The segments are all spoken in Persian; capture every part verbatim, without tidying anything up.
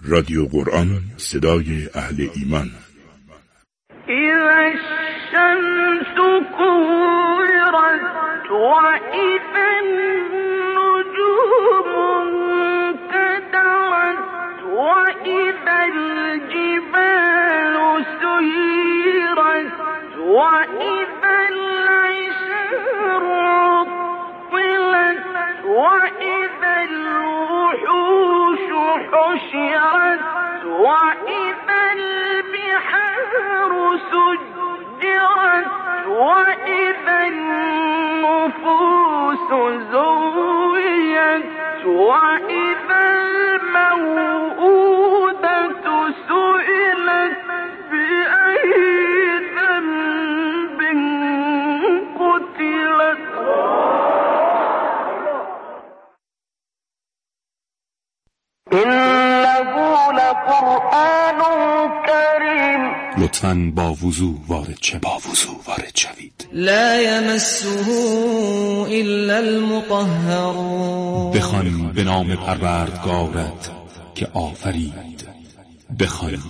رادیو قرآن، صدای اهل ایمان. اذا الشمس كورت واذا النجوم انكدرت واذا الجبال سيرت واذا العشار عطلت واذا الوحوش حشرت واذا البحار سجرت واذا النفوس زويت واذا الموءودة سئلت بأي ذنب قتلت. إنه لقرآن كريم. لطفاً با وضو وارد چه با وضو وارد شوید. لا يمسه الا المطهرون. بخوان به نام پروردگارت که آفرید. بخوان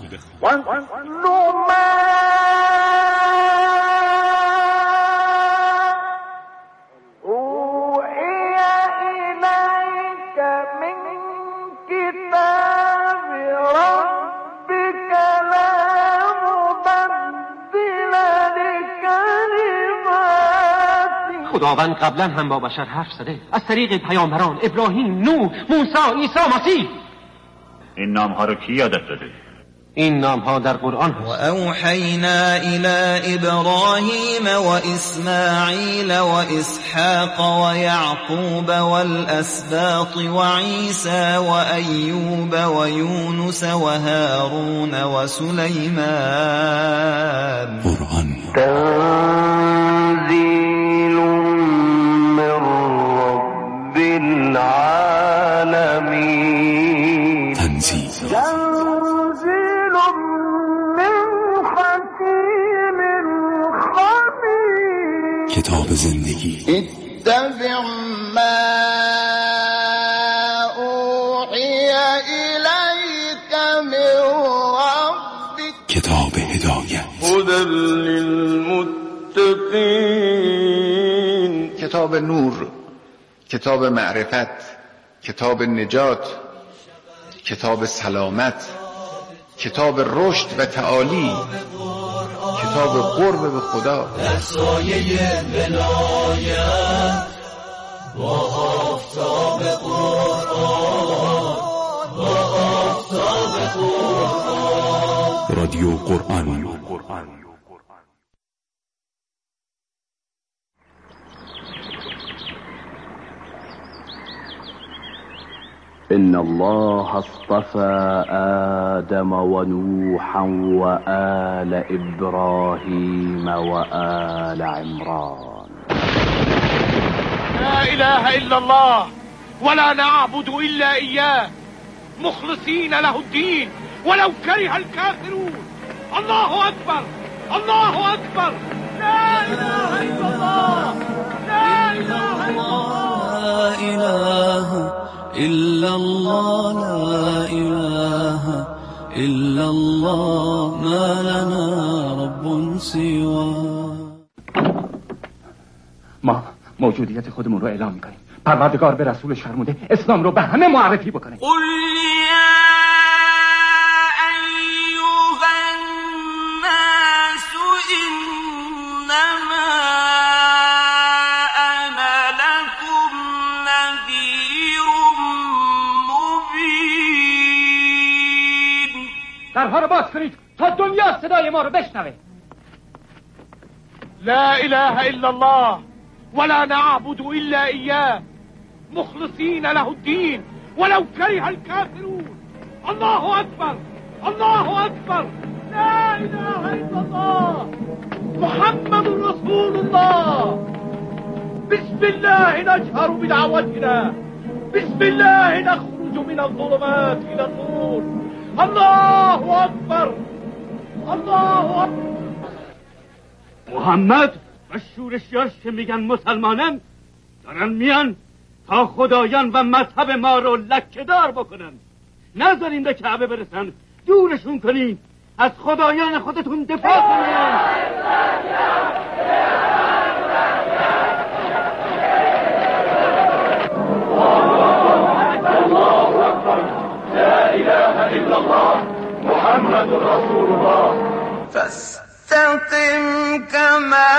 خداوند قبلا هم با بشر حرف زده از طریق پیامبران ابراهیم، نوح، موسی، عیسی مسیح. این نام ها رو کی یادت داده؟ این نام ها در قرآن هست. و اوحینا الی ابراهیم و اسماعیل و اسحاق و یعقوب و الاسباط و عیسی و ایوب و یونس و هارون و سلیمان. قرآن تنزیل من رب العالمین. تنزیل تنزیل من حکیم خبیر. کتاب زندگی. اتبع ما اوحی الیک من ربک. کتاب هدایت. هدی للمتقین. کتاب نور، کتاب معرفت، کتاب نجات، کتاب سلامت، کتاب رشد و تعالی، کتاب قرب به خدا. در سایه ولایت با آفتاب قرآن، با آفتاب قرآن. رادیو قرآن. إن الله اصطفى آدم ونوحا وآل إبراهيم وآل عمران. لا إله إلا الله ولا نعبد إلا إياه مخلصين له الدين ولو كره الكافرون. الله أكبر، الله أكبر. لا إله إلا الله، لا إله إلا الله، لا إله إلا الله، لا إله إلا الله، ما لنا رب سواه. ما موجودیت خودمون رو اعلام میکنیم. پروردگار به رسولش فرموده اسلام رو به همه معرفی بکنه. قل یا ایها الناس انما انا لکم نذیر مبین. درها رو باز کنید تا دنیا صدای ما رو بشنوه. لا إله إلا الله ولا نعبد إلا إياه مخلصين له الدين ولو كره الكافرون. الله أكبر، الله أكبر. لا إله إلا الله محمد رسول الله. بسم الله نجهر بدعوتنا، بسم الله نخرج من الظلمات إلى النور. الله أكبر، الله أكبر. محمد و شورشیاش که میگن مسلمانن دارن میان تا خدایان و مذهب ما رو لکه‌دار بکنن. نذارین به کعبه برسن، دورشون کنین، از خدایان خودتون دفاع کنین. لا إله إلا الله محمد رسول الله فاستقم كما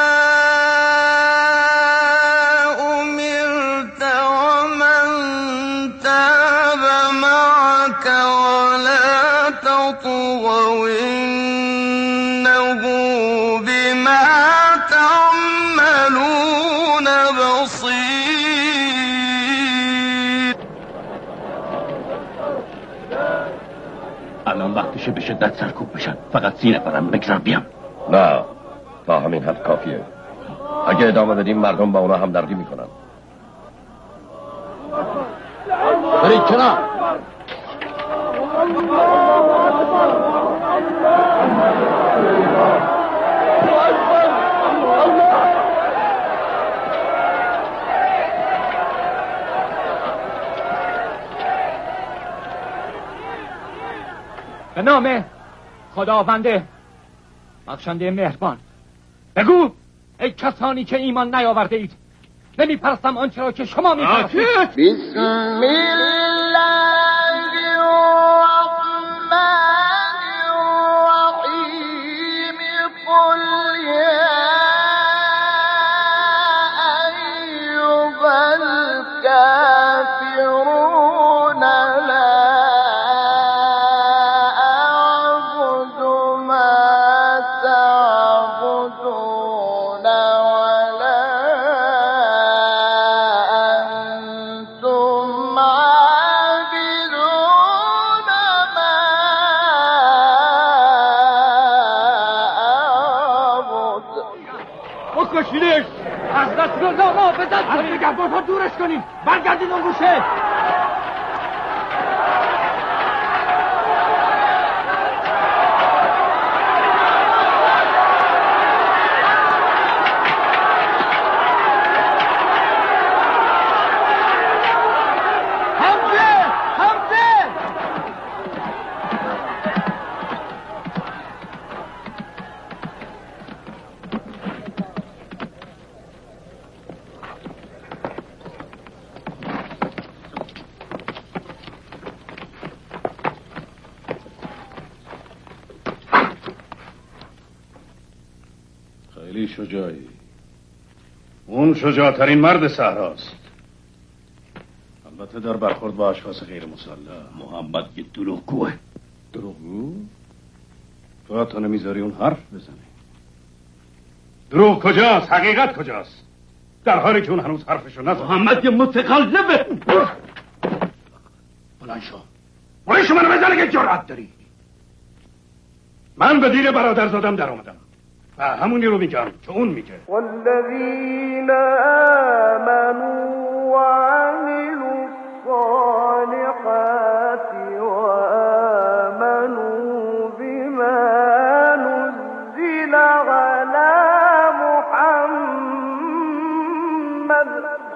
أمرت ومن تاب معك ولا تطغوا إنه بما تعملون بصير. الان وقتشه به شدت سرکوب بشن. فقط سی نفرم بگذار بیام. نه تا همین حد کافیه. اگه ادامه بدیم مردم با اونا همدردی میکنن. برید کنار. به نام خداونده بخشنده مهربان، بگو ای کسانی که ایمان نیاورده اید نمیپرستم آنچه را که شما میپرستید. بسم الله الرحمن الرحیم. قل یا ایها الکافرون لا اعبد ما تعبدون ولا انتم عابدون ما اعبد. بکشیدش، از دست رضا ما به دست از نگهبان‌ها دورش کنید. برگردید اون گوشه. حمزه حمزه خیلی شجاعی. اون شجاعترین مرد صحراست. البته در برخورد با اشخاص غیر مسلح. محمد که دروغگوه. دروغگو؟ تو حتی نمیذاری اون حرف بزنه. دروغ کجاست؟ حقیقت کجاست؟ در حالی که اون هنوز حرفشو نزد. محمد که متقلبه. بلند شو. بلند شو منو بزنه که جرأت داری. من به دیر برادرزادم در اومدم و همونی رو میگم که اون میگه. والذین آمنوا وعملوا الصالحات وآمنوا بما نزل على محمد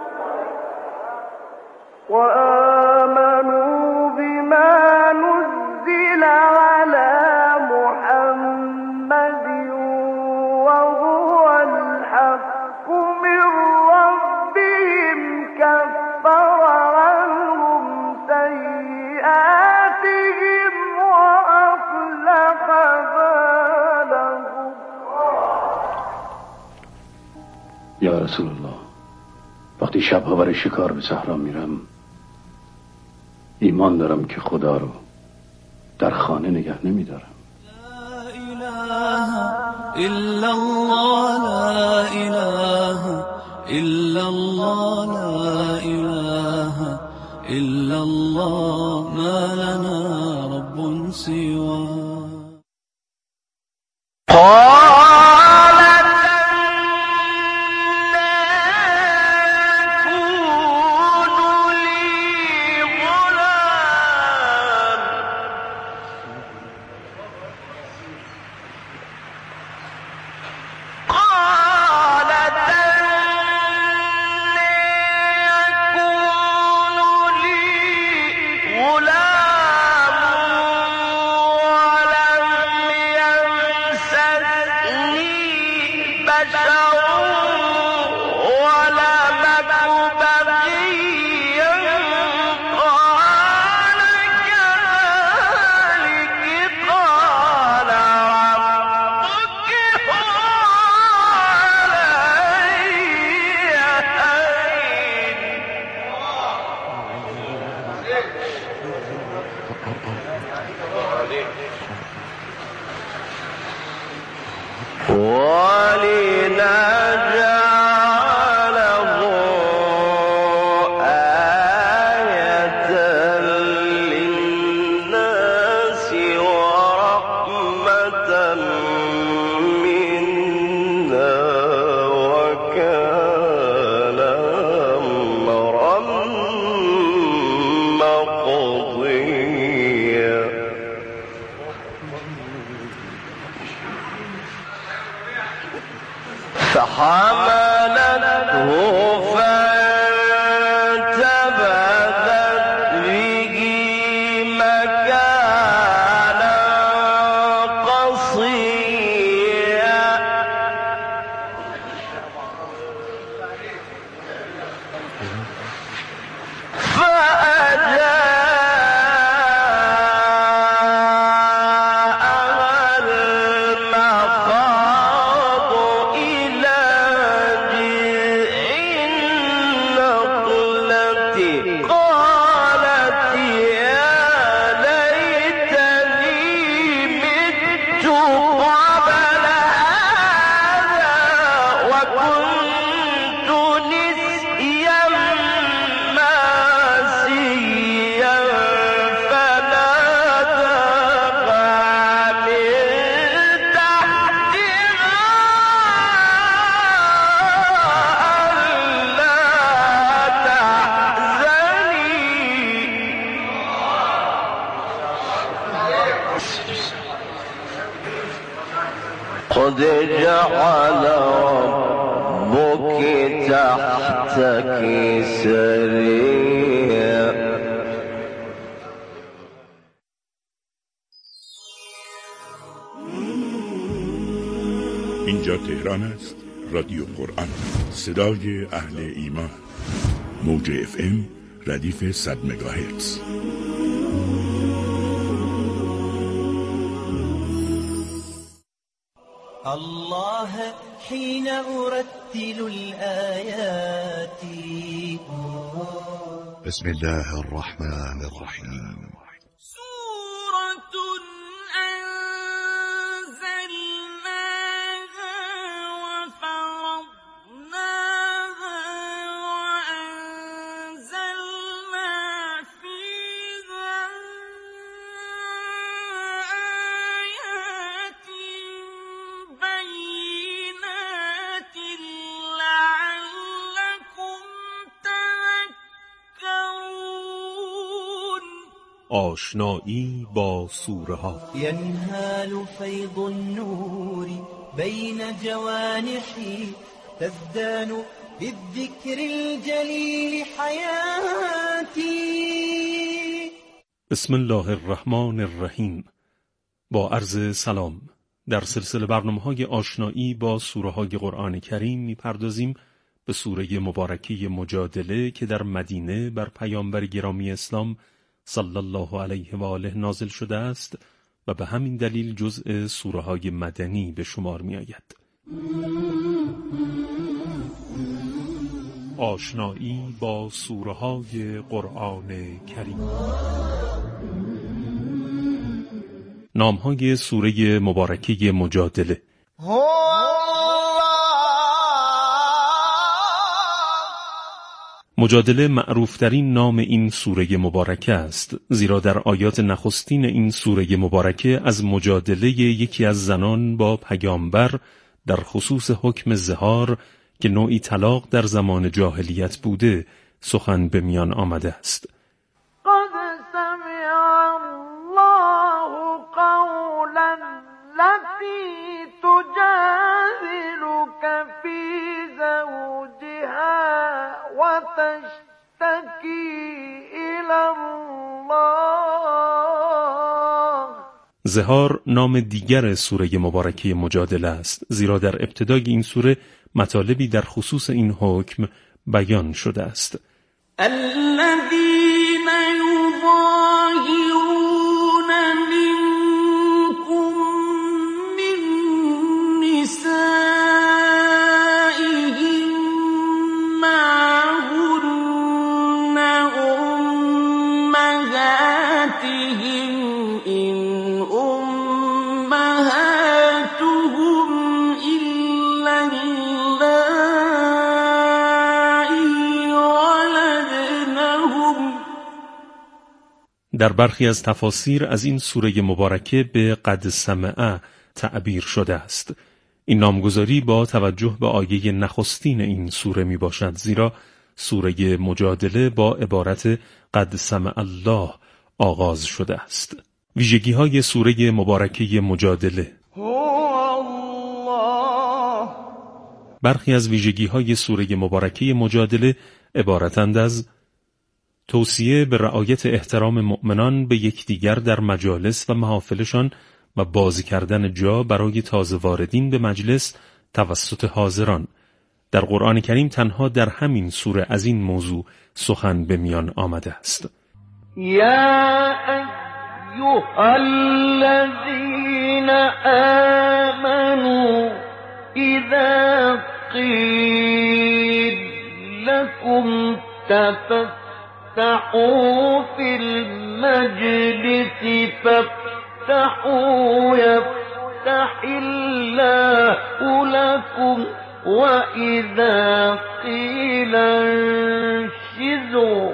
وآمنوا بما نزل على محمد وهو الحق من ربهم كفر عنهم سيئاتهم وأصلح بالهم. یا رسول الله، وقتی شبها برای شکار به صحرا میرم ایمان دارم که خدا رو در خانه نگه نمیدارم. إلا الله لا إله إلا الله لا إله إلا الله ما لنا رب سواه. قالت أن يكون لي قد جعل ربك تحتك سريا. اینجا تهران است، رادیو قرآن، صدای اهل ایمان، موج اف ام ردیف صد مگاهرتز. الله حين أرتل الآيات. بسم الله الرحمن الرحيم. سورة أنزلناها وفرضناها وأنزلنا فيها آيات بينات لعلكم تذكرون. آشنایی با سوره ها. ينهال فيض النور بين جوانحي تزدان بالذكر الجليل حياتي. بسم الله الرحمن الرحیم. با عرض سلام، در سلسله برنامه‌های آشنایی با سوره های قرآن کریم می‌پردازیم به سوره مبارکه مجادله که در مدینه بر پیامبر گرامی اسلام صلی الله علیه و آله نازل شده است و به همین دلیل جزء سوره های مدنی به شمار می آید. آشنایی با سوره های قرآن کریم. نام های سوره مبارکه مجادله. مجادله معروفترین نام این سوره مبارکه است، زیرا در آیات نخستین این سوره مبارکه از مجادله یکی از زنان با پیامبر در خصوص حکم زهار که نوعی طلاق در زمان جاهلیت بوده سخن به میان آمده است. قد سمع الله قولا التي تجادلك في زوجها وتشتكي إلى الله. زهار نام دیگر سوره مبارکه مجادله است، زیرا در ابتدای این سوره مطالبی در خصوص این حکم بیان شده است. الذين يظاهرون منكم من نسائهم ما هن أمهاتهم در برخی از تفاسیر از این سوره مبارکه به قد سمع تعبیر شده است. این نامگذاری با توجه به آیه نخستین این سوره می باشد، زیرا سوره مجادله با عبارت قد سمع الله آغاز شده است. ویژگی های سوره مبارکه مجادله. برخی از ویژگی های سوره مبارکه مجادله عبارتند از توصیه به رعایت احترام مؤمنان به یکدیگر در مجالس و محافلشان و بازی کردن جا برای تازه واردین به مجلس توسط حاضران. در قرآن کریم تنها در همین سوره از این موضوع سخن به میان آمده است. یا ایها الذین آمنوا اذا قیل لكم تفسحوا فی المجلس فافسحوا یفسح الله لكم وَإِذَا قِيلَ انشِزُوا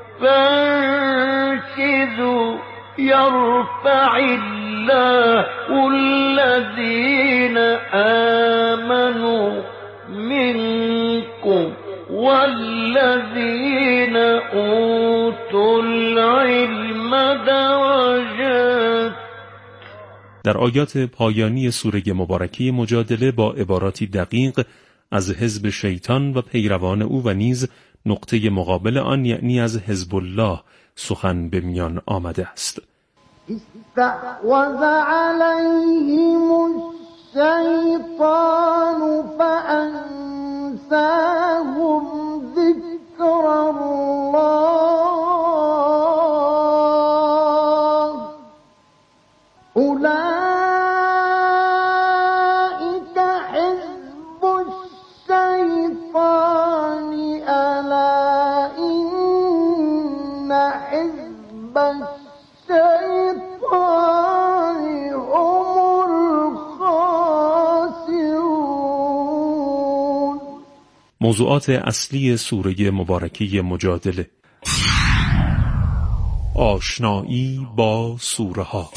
فَانشِزُوا يَرْفَعِ اللَّهُ الَّذِينَ آمَنُوا مِنكُمْ وَالَّذِينَ أُوتُوا الْعِلْمَ دَرَجَاتٍ. در آیات پایانی سوره مبارکه مجادله با عباراتی دقیق از حزب شیطان و پیروان او و نیز نقطه مقابل آن یعنی از حزب الله سخن به میان آمده است. استحوذ علیهم الشیطان فانساهم ذکر الله اولئک موضوعات اصلی سوره مبارکه مجادله. آشنایی با سوره ها.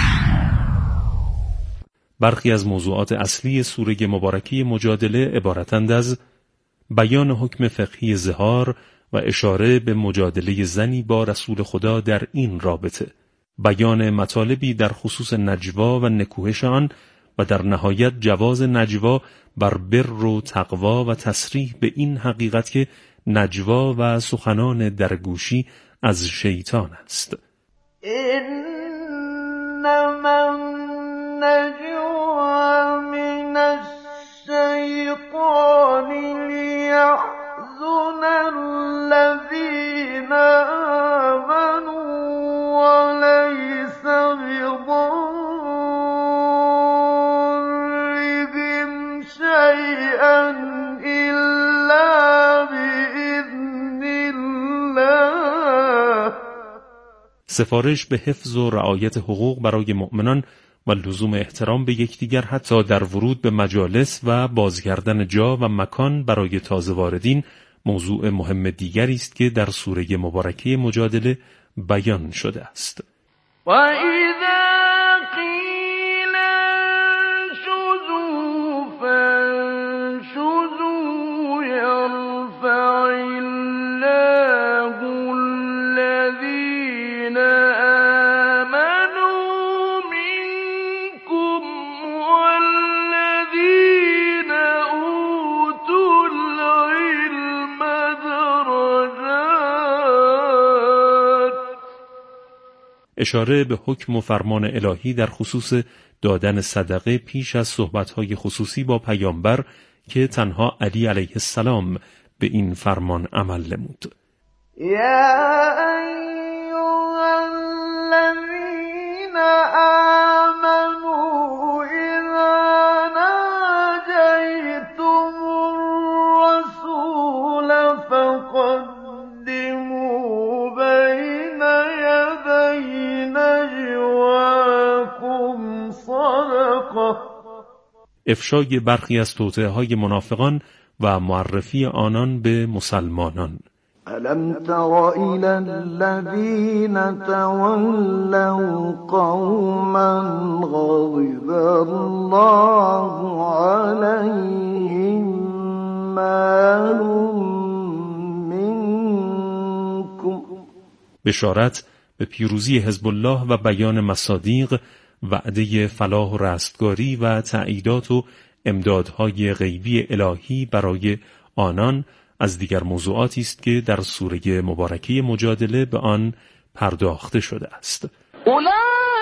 برخی از موضوعات اصلی سوره مبارکه مجادله عبارتند از بیان حکم فقهی ظهار و اشاره به مجادله زنی با رسول خدا در این رابطه، بیان مطالبی در خصوص نجوا و نکوهش آن و در نهایت جواز نجوا بر بر و تقوا و تصریح به این حقیقت که نجوا و سخنان درگوشی از شیطان است. انما النجوا من الشیطان لیحزن الذین آمنوا وليس بضارهم شيئا إلا بإذن الله. سفارش به حفظ و رعایت حقوق برای مؤمنان و لزوم احترام به یکدیگر حتی در ورود به مجالس و باز کردن جا و مکان برای تازه واردین موضوع مهم دیگری است که در سوره مبارکه مجادله بیان شده است. و اذا قیل انشزوا فانشزوا یرفع الله الذین آمنوا منکم والذین اوتوا العلم درجات. اشاره به حکم و فرمان الهی در خصوص دادن صدقه پیش از صحبت‌های خصوصی با پیامبر که تنها علی علیه السلام به این فرمان عمل نمود. یا ایها الذین آمنوا اذا ناجیتم الرسول فقدموا بین یدی نجواکم صدقه. افشای برخی از توطئه‌های منافقان و معرفی آنان به مسلمانان. ألم تر إلى الذين تولوا قوما غضب الله عليهم ما هم منكم. بشارت به پیروزی حزب الله و بیان مصادیق، وعده فلاح و رستگاری و تأییدات و امدادهای غیبی الهی برای آنان از دیگر موضوعاتی است که در سوره مبارکه مجادله به آن پرداخته شده است. اولئک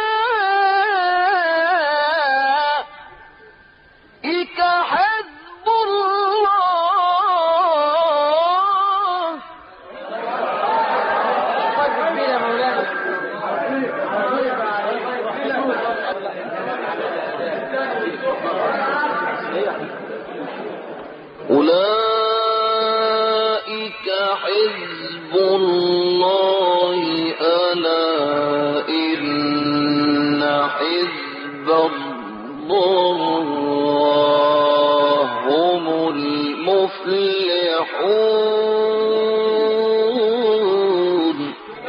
حزب الله. أولئك حزب الله ألا إن حزب الله هم المفلحون.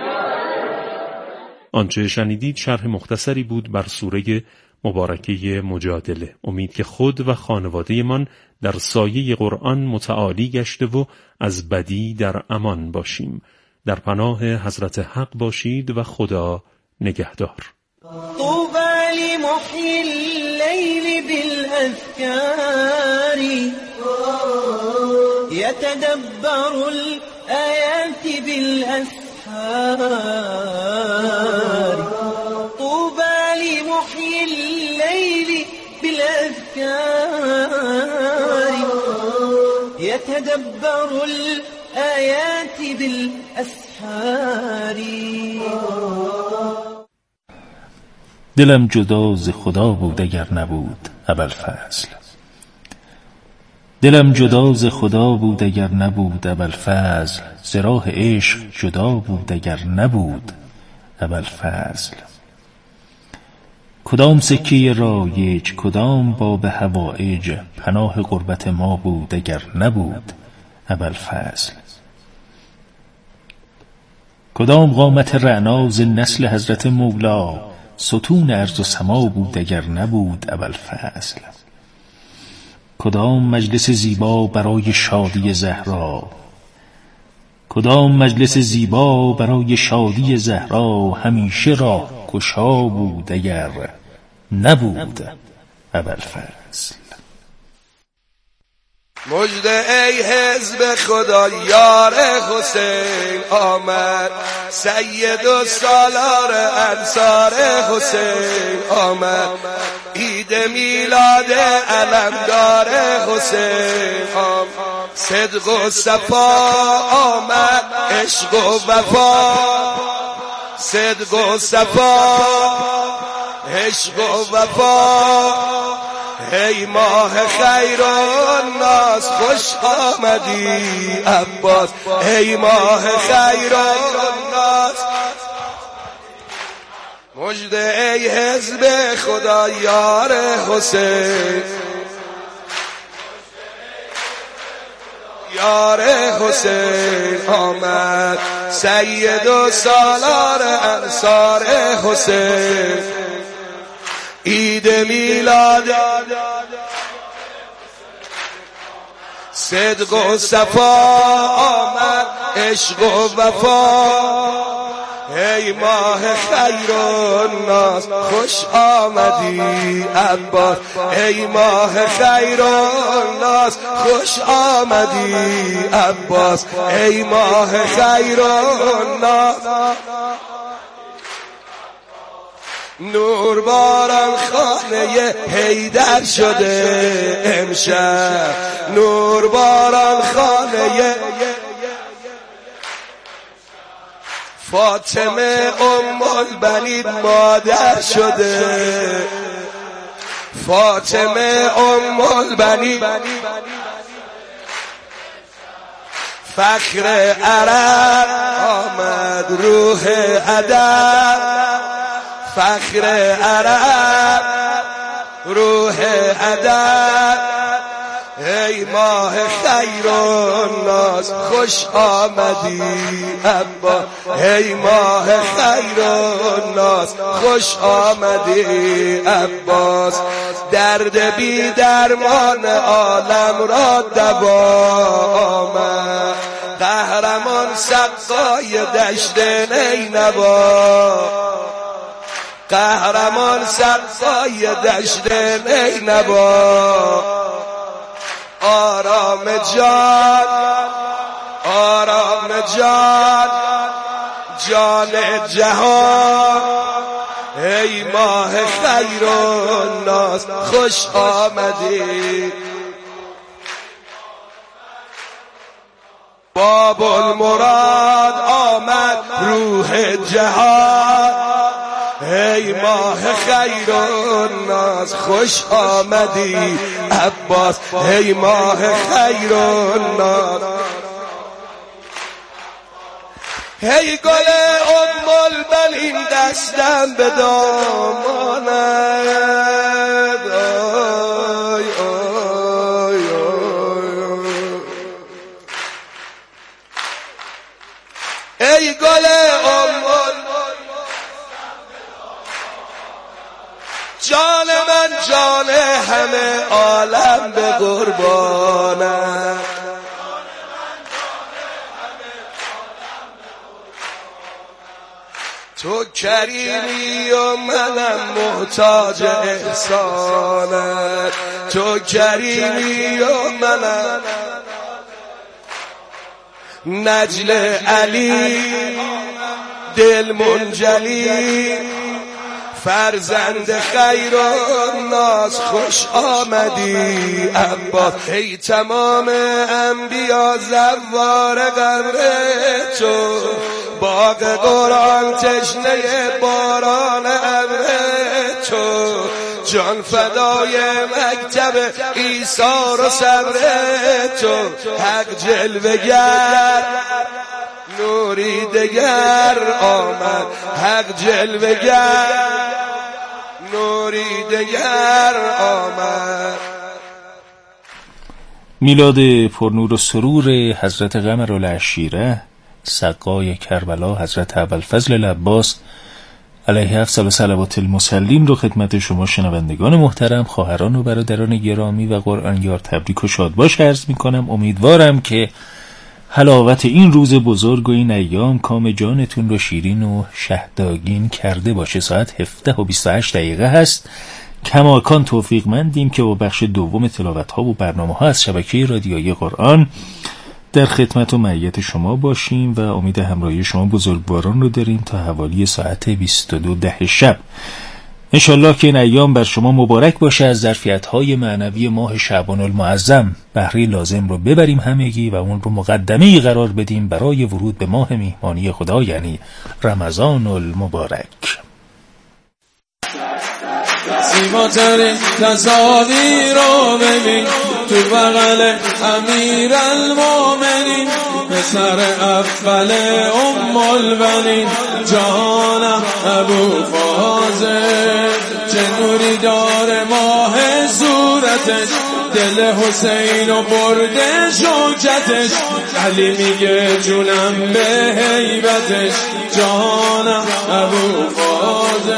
آنچه شنیدید شرح مختصری بود بر سوره مبارکه مجادله. امید که خود و خانواده من در سایه قرآن متعالی گشته و از بدی در امان باشیم. در پناه حضرت حق باشید و خدا نگهدار. طوبى لمحيي الليل بالأذكار يتدبر الآيات بالأسحار. طوبى لمحيي الليل بالأذكار يتدبر الآيات بالأسحار. دلم جدا ز خدا بود اگر نبود ابوالفضل. دلم جدا ز خدا بود اگر نبود ابوالفضل. ز راه عشق جدا بود اگر نبود ابوالفضل. کدام سکه رایج کدام باب حوائج پناه غربت ما بود اگر نبود ابوالفضل. کدام قامت رعنا ز نسل حضرت مولا ستون ارض و سما بود اگر نبود ابوالفضل. کدام مجلس زیبا برای شادی زهرا کدام مجلس زیبا برای شادی زهرا همیشه راه گشا بود اگر نبود ابوالفضل. مجده ای حزب خدا یار حسین آمد. سید و سالار انصار حسین آمد. عید میلاد علمدار حسین آمد. صدق و صفا آمد عشق و وفا. صدق و صفا عشق و وفا. ای ماه خیر و ناس خوش آمدی عباس. ای ماه خیر و ناس مجده ای حزب خدا یار حسین. یار حسین آمد. سید و سالار انصار حسین. عید میلاد صدق و صفا آمد عشق و وفا. ای ماه خیر و ناس خوش آمدی عباس. ای ماه خیر و ناس خوش آمدی عباس. ای ماه خیر و ناس. نور باران خانه حیدر شده امشب. نور باران خانه فاطمه ام البنین مادر شده. فاطمه ام البنین فخر عرب آمد روح ادب. فخر عرب روح ادب. ای ماه خیر الناس خوش آمدی عباس، ای ماه خیر الناس خوش آمدی عباس، درد بی درمان عالم را دوا آمد، قهرمان سقای دشت نینوا، قهرمان سقای دشت نینوا، آرام جان آرام جان جان جهان، ای ماه خیر الناس خوش آمدی، باب المراد آمد روح جهان، ای ماه خیر الناس خوش آمدی عباس، ای ماه خیر الناس، ای گل ام البنین دستم به دامانت، آی آی آی ای گل ام جان من جان همه عالم به قربانت، تو کریمی و منم محتاج احسانت، تو کریمی و منم نجل علی دل منجلی، فرزند خیر الناس خوش آمدی عباس، ای تمام انبیا زوار قبر تو، باغ قرآن تشنه باران ابر تو، جان فدای مکتب عیسی و صبر تو، حق جلوگر نوری دگر آمد، حق جلوگر نوری دگر آمد. میلاد پرنور و سرور حضرت قمرالعشیره سقای کربلا حضرت ابوالفضل العباس علیه افضل صلوات المصلین رو خدمت شما شنوندگان محترم، خواهران و برادران گرامی و قرآنیار تبریک و شادباش عرض میکنم. امیدوارم که حلاوت این روز بزرگ و این ایام کام جانتون رو شیرین و شهداگین کرده باشه. ساعت هفده و بیست و هشت دقیقه هست. کماکان توفیق مندیم که با بخش دوم تلاوت ها و برنامه ها از شبکه رادیویی قرآن در خدمت و معیت شما باشیم و امید همراهی شما بزرگواران رو داریم تا حوالی ساعت بیست و دو ده شب. انشالله که این ایام بر شما مبارک باشه، از ظرفیت‌های معنوی ماه شعبان المعظم بهره لازم رو ببریم همگی و اون رو مقدمه‌ای قرار بدیم برای ورود به ماه میهمانی خدا، یعنی رمضان المبارک. زیباترین تصاویر رو ببین تو بغل امیر المومنین، پسر اول ام البنین جانم ابو فاضل، چه نوری داره ماه صورتش، دل حسین و برده شوکتش، علی میگه جونم به هیبتش، جانم ابو فاضل